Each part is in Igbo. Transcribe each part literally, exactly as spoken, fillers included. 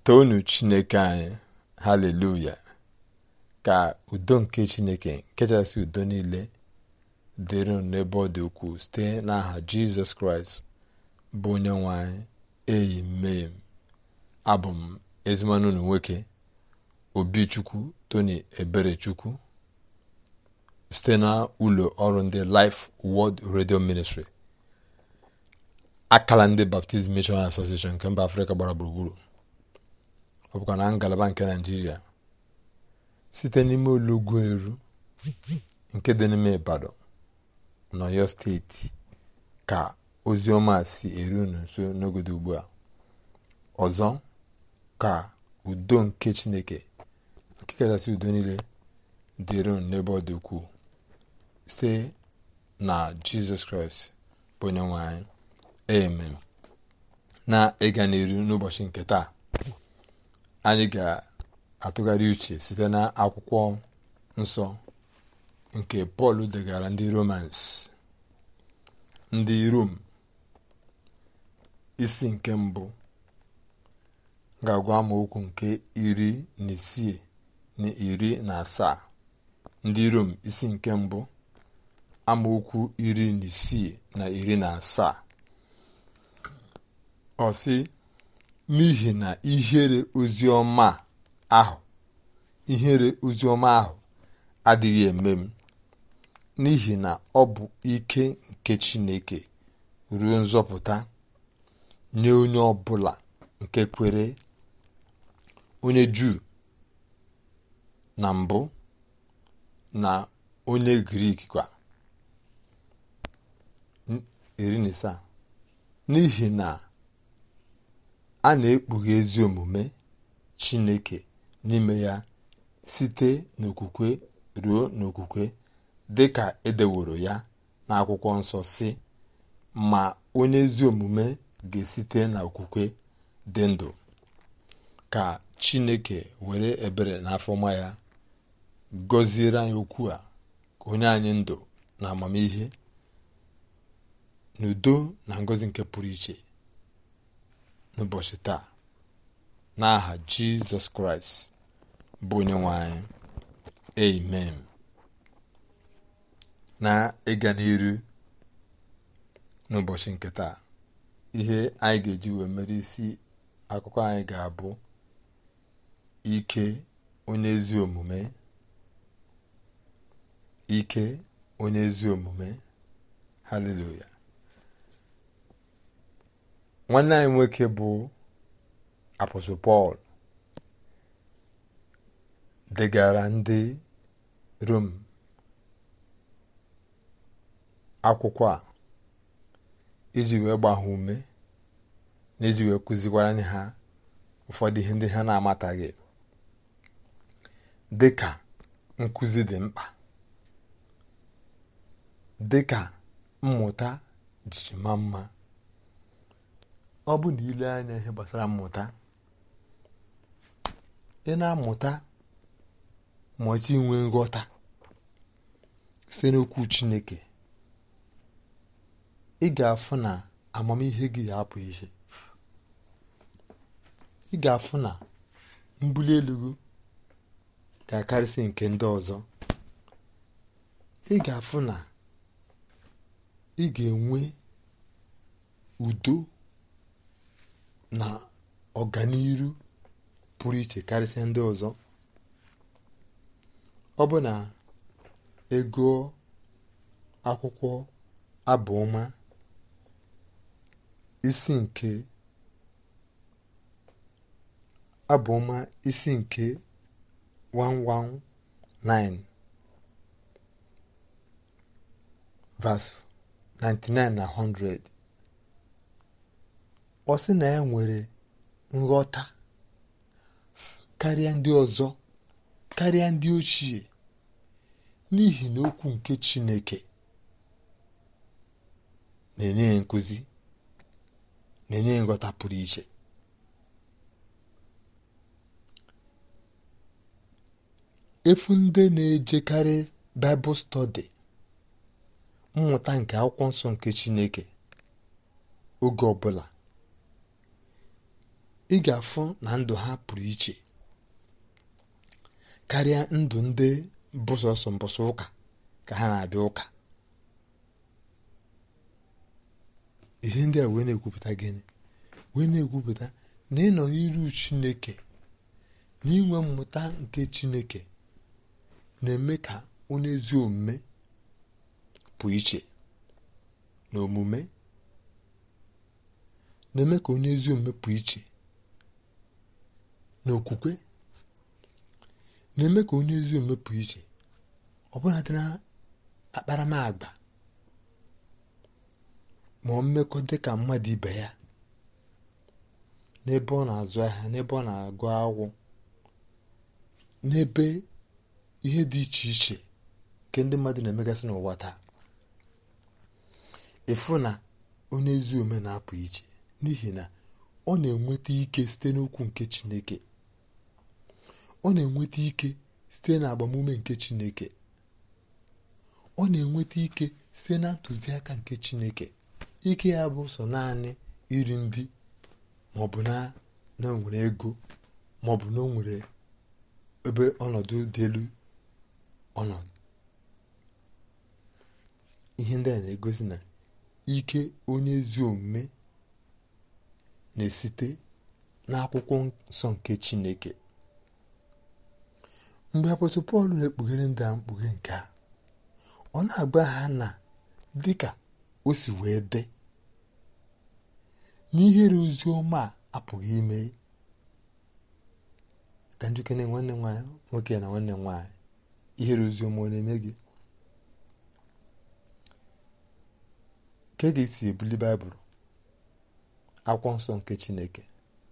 Toonu Chineke anyị, haleluya. Ka udo nke Chineke nke kachasị udo niile dịrị n'ebe ọ dị ukwuu site n'aha Jizọs Kraịst bụ onye nwe anyị. Amen. Abụ m ezimanụ unu nwoke Obichukwu Tony Eberechukwu site na ụlọ ọrụ ndị Life Word Radio Ministry, akala ndị Baptist Mission Association nke mba Afrịka gbara gburugburu. Ọ bụkwa na ngalaba nke Naịjirịa site n'ime olugwu eru nke dị n'ime Ibadan n'Ọyọ steeti ka ozi ọma si eru unu nso n'ogodo ugbu a. Ọzọ, ka udo nke Chineke nke kachasị udo niile dịrị unu n'ebe ọ dị ukwuu site na Jizọs Kraịst bụ onye nwe anyị. Amen. Na ịga n'iru n'ụbọchị nke taa, anyị ga-atụgharị uche site na akwụkwọ nsọ nke Pọl degara ndị Romans, ndị Rom, isi nke mbụ ga-agwa amaokwu nke iri na isii na iri na asaa. Ndị Rom isi nke mbụ amaokwu iri na isii na iri na asaa. Ọ sị, n'ihi na ihere oziọma ahụ ihere oziọma ahụ adịghị eme m, n'ihi na ọ bụ ike nke Chineke ruo nzọpụta nye onye ọbụla nke kwere, onye Juu na mbụ na onye Grik kwa. iri na asaa. N'ihi na a na-ekpughe ezi omume Chineke n'ime ya site n'okwukwe ruo n'okwukwe, dịka edeworo ya n'akwụkwọ nsọ sị, ma onye ezi omume ga-esite n'okwukwe dị ndụ. Ka Chineke were ebere na afọma ya gọziere anyị okwu a, ka onye anyị ndụ na amamihe na udo na ngọzi nke pụrụ iche n'ụbọchị taa, n'aha Jizọs Kraịst bụ onye nwe anyị. Amen. Na ịga n'iru n'ụbọchị nke taa, ihe anyị ga-eji wee mere isi akụkọ anyị ga-abụ ike onye ezi omume. Ike onye ezi omume. Haleluya. Nwanne anyị nwoke bụ Apọstọl Pọl degara ndị Rom akwụkwọ a iji wee gbaa ha ume na iji wee kụzikwara ha ụfọdụ ihe ndị ha na-amataghị, dịka nkụzi dị mkpa, dịka mmụta jiji ma mma. Ọ bụ na ile anya ihe gbasara mmụta, ị na-amụta ma ọchị inwe nghọta site n'okwu Chineke, ị ga-afụ na amamihe gị ga-apụ iche. Ị ga-afụ na mbuli elu gị ga-akarịsị nke ndị ọzọ. Ị ga-afụ na ị ga-enwe udo na ọganiru pụrụ iche karịsịa ndị ọzọ. Ọ bụ na ego akwụkwọ abụọma isi nke abụọma isi nke one nineteen verse ninety-nine na one hundred, ọ sị na ya nwere nghọta karịa ndị ọzọ, karịa ndị ochie, n'ihi na okwu nke Chineke na-enye ya nkụzi, na-enye ya nghọta pụrụ iche. Efu ndị na-ejekarị Bible study, mmụta nke akwụkwọ nsọ nke Chineke, oge ọbụla ị ga-afụ na ndụ ha pụrụ iche karịa ndụ ndị bụ sọsọ mbọsọ ụka ka ha na-abịa ụka. ihe ndị a wee na-ekwupụta gịnị? wee na-ekwupụta na ịnọ n'iru Chineke na inwe mmụta nke Chineke na-eme ka onye ezi omume pụ iche na omume, na-eme ka onye ezi omume pụ iche na okwukwe, na-eme ka onye ezi omume pụ iche ọbụla dị na akparamagba ma ọ mmekọ dị ka mmadụ ibe ya, n'ebe ọ na-azụ ahịa, n'ebe ọ na-agụ akwụkwọ, n'ebe ihe dị iche iche nke ndị mmadụ na-emegasị n'ụwa taa. efu na onye ezi omume na-apụ iche n'ihi na ọ na-enweta ike site n'okwu nke Chineke. ọ na-enweta ike site n'agbamume nke Chineke. ọ na-enweta ike site na ntụziaka nke Chineke. ike ya bụ sọ naanị iri nri, maọbụ na na o nwere ego, maọbụ na o nwere ebe ọnọdụ dị elu ọnọdụ. ihe ndị a na-egosi na ike onye ezi omume na-esite n'akwụkwọ nsọ nke Chineke. mgbe apọstọl Pọl na-ekpughere ndị a mkpughe nke a, ọ na-agba ha na dịka o si wee dị n'ihere ozi ọma a apụghị ime ka njikere nwanne nwanyị nwoke na nwanne nwanyị. ihere ozi ọma ọ na-eme gị? ka ị ga-esi ebuli Baịbụl, akwụkwọ nsọ nke Chineke?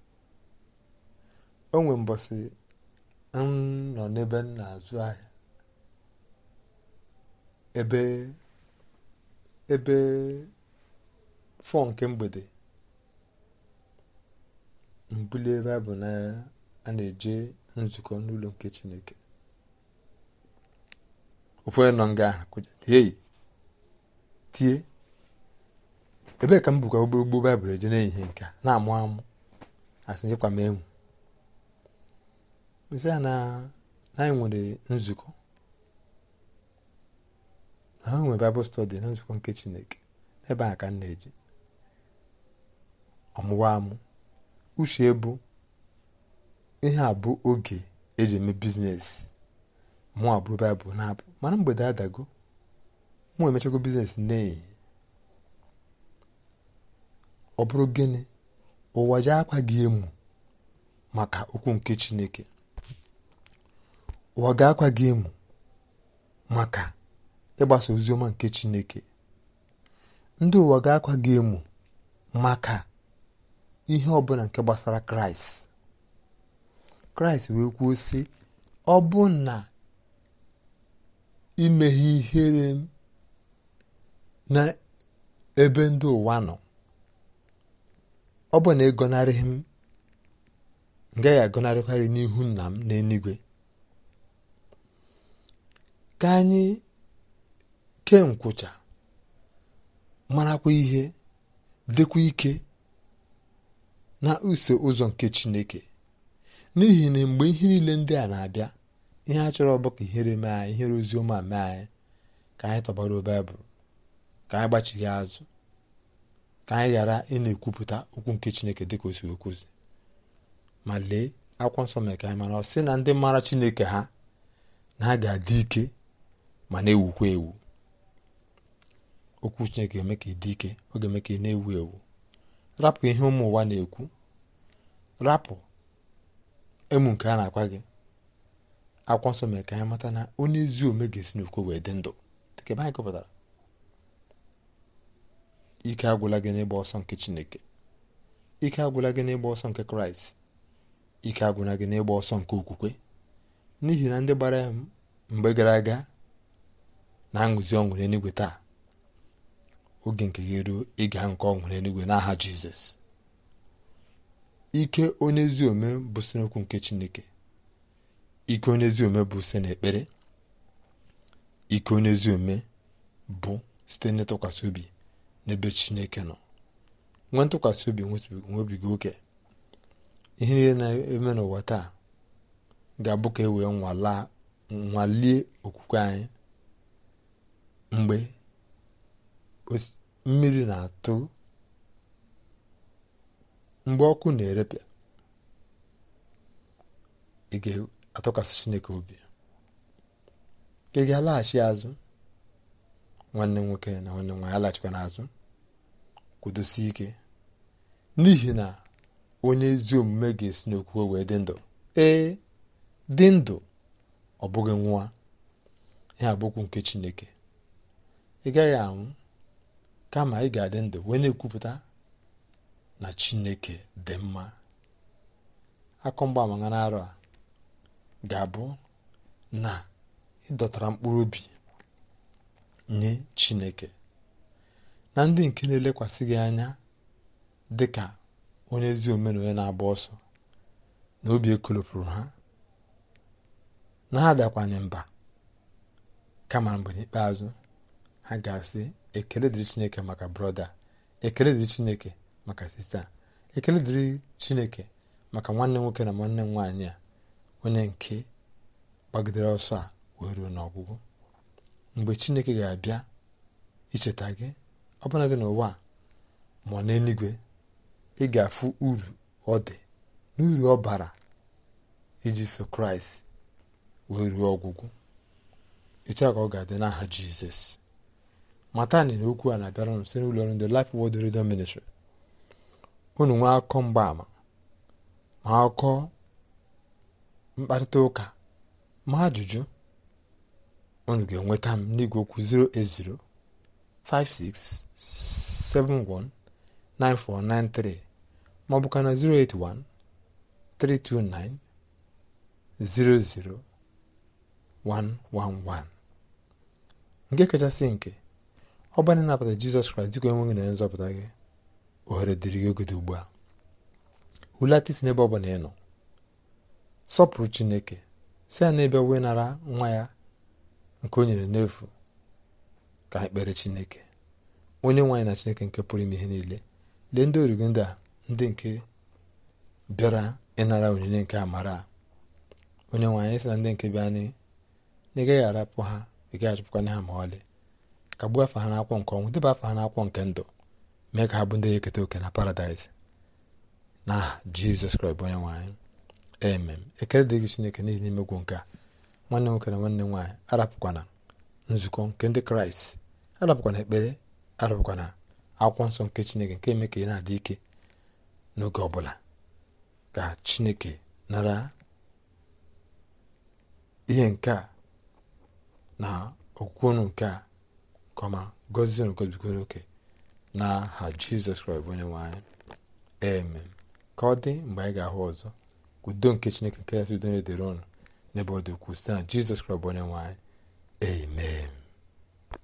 o nwe mbọsị m nọ n'ebe m na-azụ ahịa, ebe ebe fọ nke mgbede, mbulie Baịbụl na a na-eje nzukọ n'ụlọ nke Chineke. ụfọdụ nọ nga ahụ hei tie ebe ka m bụkwa gbogbo Baịbụl eje n'ihe nke a na-amụ amụ asị nyekwa m enwu isi ya na anyị nwere nzukọ na ha nwere Baịbụl stọdi na nzukọ nke Chineke. ebe a ka m na-eje ọmụwa amụ uche bụ ihe a bụ oge eji eme biznes, mụ abụrụ Baịbụl na-abụ, mana mgbede adago mụ emechago biznes n'ehi. ọ bụrụ gịnị? ụwa ji akwa gị emu maka okwu nke Chineke. ụwa ga-akwa gị emu maka ịgbasa oziọma nke Chineke. ndị ụwa ga-akwa gị emu maka ihe ọbụla nke gbasara Kraịst. Kraịst wee kwuo sị, ọ bụ na imeghe ihere na ebe ndị ụwa nọ, ọ bụ na ịgọnarịghị m, m gaghị agọnarịkwa gị n'ihu Nna m n'eluigwe. ka anyị kee nkwụcha, marakwa ihe, dịkwa ike na uso ụzọ nke Chineke. n'ihi na mgbe ihe niile ndị a na-abịa, ihe a chọrọ ọ bụ ka ihere mee anyị, ihere oziọma mee anyị, ka anyị tọgbara Baịbụl, ka anyị gbachighị azụ, ka anyị ghara ị na-ekwupụta okwu nke Chineke dịka o si okwuzi. ma lee, akwụkwọ nsọ mere ka anyị mara, ọ sị na ndị mara Chineke ha na ha ga-adị ike ma na-ewukwa ewu. okwu Chineke ga-eme ka ị dị ike, ọ ga-eme ka ị na-ewu ewu. rapụ ihe ụmụ ụwa na-ekwu, rapụ emu nke a na-akwa gị. akwụkwọ nsọ mere ka anyị mata na onye ezi omume ga-esi n'okwukwe wee dị ndụ, dịka ebe anyị kọpụtara. ike agwụla gị n'ịgba ọsọ nke Chineke. ike agwụla gị n'ịgba ọsọ nke Kraịst. ike agwụla gị n'ịgba ọsọ nke okwukwe. n'ihi na ndị gbara ya mgbe gara aga na-aṅụzi ọṅụ n'eluigwe taa. oge nke gị ruo ịga nke ọṅụ n'eluigwe n'aha Jizọs. ike onye ezi omume bụ site n'okwu nke Chineke. ike onye ezi omume bụ site n'ekpere. ike onye ezi omume bụ site n'ịtụkwasị obi n'ebe Chineke nọ. nwee ntụkwasị obi nwebiga oke. ihe niile na-eme n'ụwa taa ga-abụ ka e wee nwalie okwukwe anyị. Mgbe mmiri na-atụ, mgbe ọkụ na-erepịa, ị ga-atụkwasị Chineke obi ka ị ga-alaghachi azụ. Nwanne nwoke na nwanne nwaanyị alaghachikwa n'azụ, kwudosie ike, n'ihi na onye ezi omume ga-esi n'okwukwe wee dị ndụ. Ee, dị ndụ, ọ bụghị nwa. Ihe abụkwu nke Chineke. Ị gaghị anwụ, kama ị ga-adị ndụ wee na-ekwupụta na Chineke dị mma. Akụ mgbaama na arọ a ga-abụ na ị dọtara mkpụrụ obi nye Chineke, na ndị nke na-elekwasị gị anya dị ka onye ezi omume na onye na-agba ọsọ, na obi ekolopụrụ ha, na ha dakwanye mba, kama mgbe n'ikpeazụ ha ga-asị ekele dịrị Chineke maka brọda, ekele dịrị Chineke maka sista, ekele dịrị Chineke maka nwanne nwoke na nwanne nwaanyị a, onye nke gbagidere ọsọ a wee ruo n'ọgwụgwụ. Mgbe Chineke ga-abịa icheta gị, ọbụla dị n'ụwa ma ọ n'eluigwe, ị ga-afụ uru ọ dị n'uru ọ bara iji so Kraịst wee ruo ọgwụgwụ. Etu a ka ọ ga-adị n'aha Jizọs. Matani na okwu a na-abịara unu site n'ụlọ ọrụ ndị Life Word Radio Ministry. Unu nwee akụkọ mgbaama, ma akụkọ mkparịta ụka, ma ajụjụ, unu ga-enweta m n'igwe okwu zero eight zero five six seven one nine four nine three ma ọ bụkwa na zero eight one three two nine zero zero one one one. Nke kachasị nke, ọ bụrụ na ịnabata Jizọs Kraịst dịka onye nwe gị na nzọpụta gị, ohere dịrị gị oge dị ugbu a. Hulata isi n'ebe ọ bụla ị nọ, sọpụrụ Chineke, si ya n'ebe wee nara nwa ya nke o nyere n'efu, ka ekpere Chineke. Onye nwaanyị na Chineke nke pụrụ ime ihe niile, lee ndị origo ndị a, ndị nke bịara ịnara onyinye nke amara. Onye nwaanyị sị na ndị nke bịa n'ị na ị gaghị arapụ ha, ị gaghị achụpụkwana ha ma ọlị. Kagbuo afa ha n'akwụkwọ nke ọnwụ, deba afa ha n'akwụkwọ nke ndụ, mee ka ha bụ ndị ga-eketa oke na paradaịs na Jizọs Kraịst bụ onye nwaanyị. Amen. Ekele dịrị gị Chineke n'ihi n'imegwu nke a. Nwanne nwoke na nwanne nwaanyị, arapụkwana nzukọ nke ndị Kraịst, arapụkwana ekpere, arapụkwana akwụkwọ nsọ nke Chineke, nke eme ka ị na-adị ike n'oge ọbụla. Ka Chineke nara ihe nke a na okwukwe unu nke a kọma, gọzie unu gọzikwa oke n'aha Jizọs Kraịst bụ onye nwaanyị. Amen. Ka ọ dị mgbe anyị ga-ahụ ọzọ, udo nke Chineke nke ya si udo na-edere ọnụ n'ebe ọ dị ukwuu site na Jizọs Kraịst bụ onye nwaanyị. Amen.